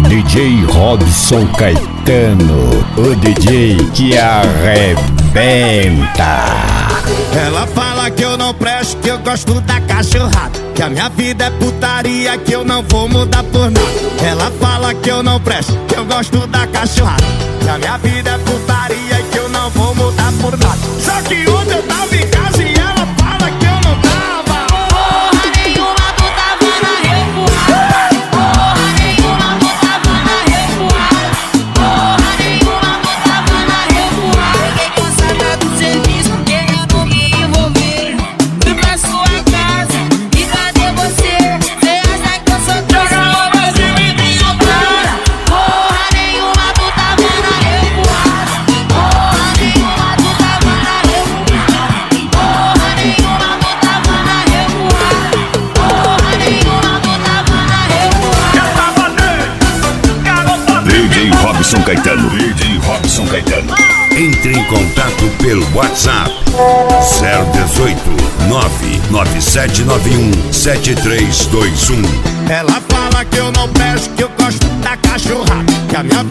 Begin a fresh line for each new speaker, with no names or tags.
DJ Robson Caetano, o DJ que arrebenta.
Ela fala que eu não presto, que eu gosto da cachorrada, que a minha vida é putaria, que eu não vou mudar por nada. Ela fala que eu não presto, que eu gosto da cachorrada, que a minha vida é putaria e que eu não vou mudar por nada. Só que ontem eu tava em casa e ela fala que eu não tava.
Porra nenhuma, tu tava na revoada. Porra nenhuma, tu tava na revoada. Porra nenhuma, tu tava na revoada. Peguei cansada do serviço, querendo me envolver. Fui pra sua casa, e cadê você? Cê acha que eu sou trouxa ou você me desopara? Porra nenhuma, tu tava na revoada. Porra nenhuma, tu tava na revoada. Porra nenhuma, tu tava na revoada. Porra nenhuma, tu tava na revoada.
DJ Robson Caetano. DJ Robson Caetano.
Entre em contato pelo WhatsApp 018 99791 7321.
Ela fala que eu não presto, que eu gosto da cachorrada, que a minha